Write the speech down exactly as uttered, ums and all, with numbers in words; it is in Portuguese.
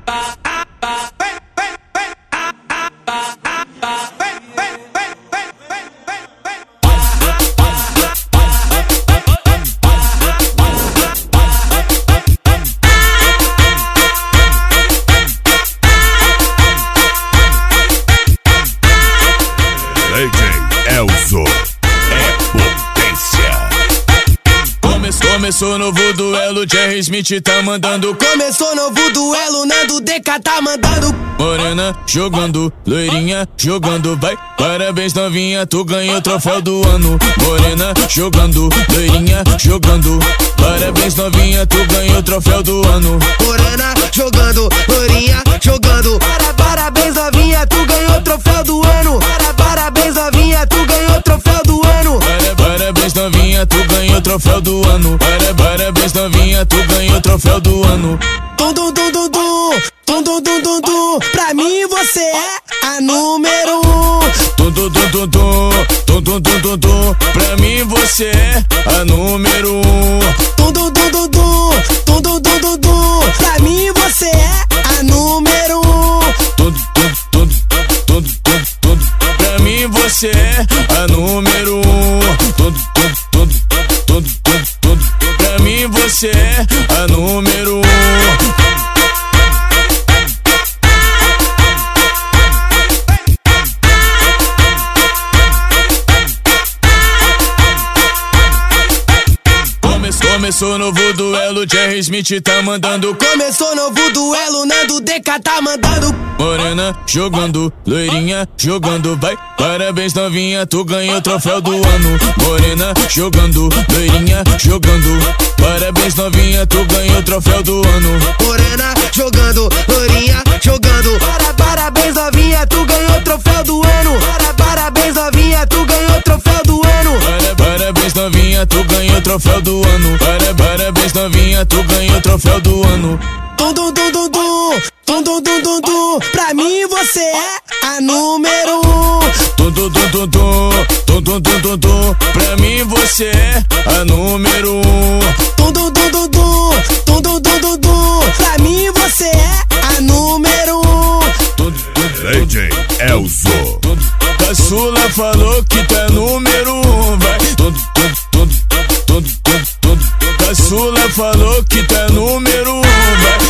D J Elzo é potência. Começou, começou novo duelo, Jerry Smith tá mandando. Começou novo duelo, Nando D K tá mandando. Morena jogando, loirinha jogando, vai. Parabéns novinha, tu ganhou o troféu do ano. Morena jogando, loirinha jogando. Parabéns novinha, tu ganhou o troféu do ano. Morena jogando, loirinha jogando. Para, parabéns novinha, tu ganhou o troféu do ano. Para, parabéns novinha, tu ganhou o troféu do ano. Para, parabéns novinha, tu ganhou o troféu do ano. Para, parabéns novinha, tu ganhou o troféu do ano. Tum tum tum tum tum, tum tum tum tum tum. Pra mim você é a número um. Tum tum tum tum tum, tum tum tum tum tum. Pra mim você é a número um. Tum tum tum tum tum, tum tum tum tum tum. Pra mim você é a número um. Tum tum tum tum tum tum. Pra mim você é a número um. Tum tum tum tum tum tum. Pra mim você é a número um. Começou novo duelo, Jerry Smith tá mandando. Começou novo duelo, Nando D K tá mandando. Morena jogando, loirinha jogando, vai. Parabéns novinha, tu ganhou o troféu do ano. Morena jogando, loirinha jogando. Parabéns novinha, tu ganhou o troféu do ano. Morena jogando, loirinha jogando. Para, parabéns novinha, tu ganhou o troféu do ano. Para, parabéns novinha, tu ganhou o troféu do ano. Para, parabéns novinha, tu ganhou o troféu do ano. Para, parabéns novinha, tu ganhou o troféu do ano. Tum tum tum tum tum, tum tum tum tum tum. Pra mim você é a número um. Tum tum tum tum tum, tum tum tum tum tum. Pra mim você é a número um. Tum tum tum tum tum, tum tum tum tum tum. Pra mim você é a número um. D J Elzo. Caçula falou que tá número um, vai. Caçula falou que tá número um, vai.